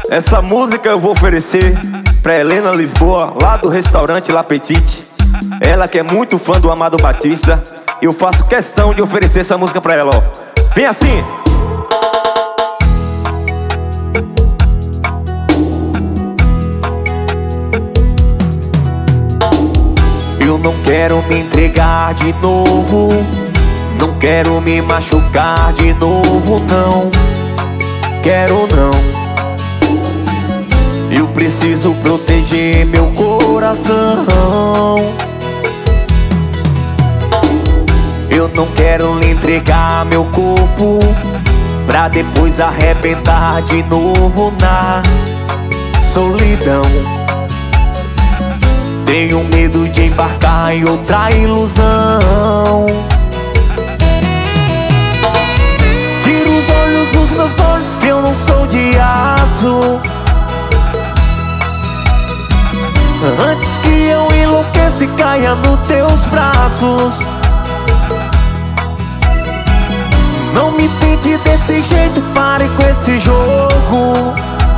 Essa música eu vou oferecer pra Helena Lisboa, lá do restaurante La Petite. Ela que é muito fã do Amado Batista. E eu faço questão de oferecer essa música pra ela, ó. Vem assim. Eu não quero me entregar de novo, não quero me machucar de novo, não. Quero não. Eu preciso proteger meu coração. Eu não quero lhe entregar meu corpo pra depois arrebentar de novo na solidão. Tenho medo de embarcar em outra ilusão. Tira os olhos dos meus olhos, que eu não sou de aço. Antes que eu enlouqueça e caia nos teus braços. Não me tente desse jeito, pare com esse jogo.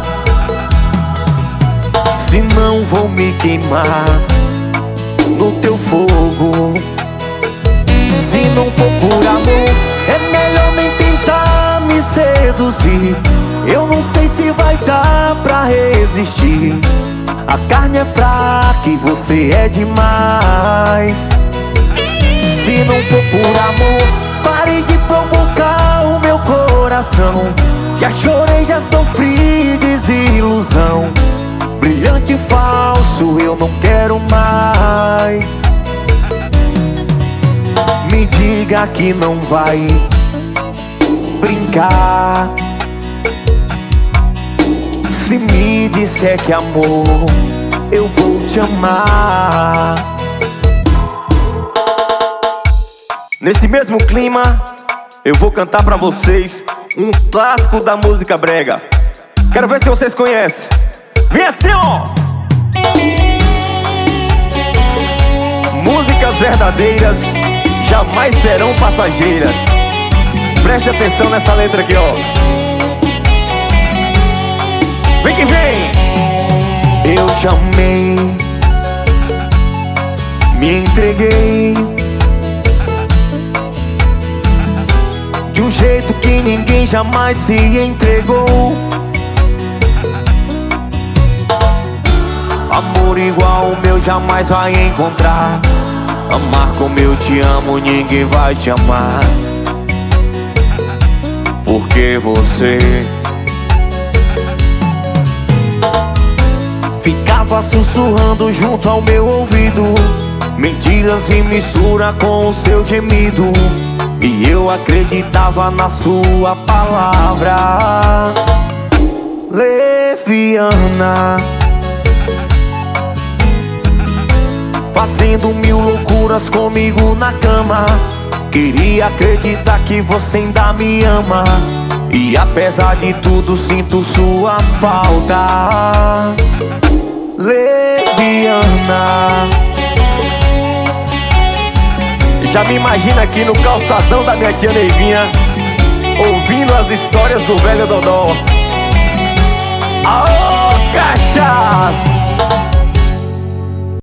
Senão vou me queimar no teu fogo. Se não for por amor, é melhor nem tentar me seduzir. Eu não sei se vai dar pra resistir. A carne é fraca e você é demais. Se não for por amor, pare de provocar o meu coração. Já chorei, já sofri desilusão. Brilhante e falso, eu não quero mais. Me diga que não vai brincar. Se me disser que amor, eu vou te amar. Nesse mesmo clima, eu vou cantar pra vocês um clássico da música brega. Quero ver se vocês conhecem. Vem assim, ó! Músicas verdadeiras jamais serão passageiras. Preste atenção nessa letra aqui, ó. Vem que vem! Eu te amei, me entreguei de um jeito que ninguém jamais se entregou. Amor igual o meu jamais vai encontrar. Amar como eu te amo, ninguém vai te amar. Porque você ficava sussurrando junto ao meu ouvido mentiras e mistura com o seu gemido. E eu acreditava na sua palavra leviana, fazendo mil loucuras comigo na cama. Queria acreditar que você ainda me ama. E apesar de tudo sinto sua falta leviana. Já me imagina aqui no calçadão da minha tia Neivinha, ouvindo as histórias do velho Dodó. Aô, cachaça!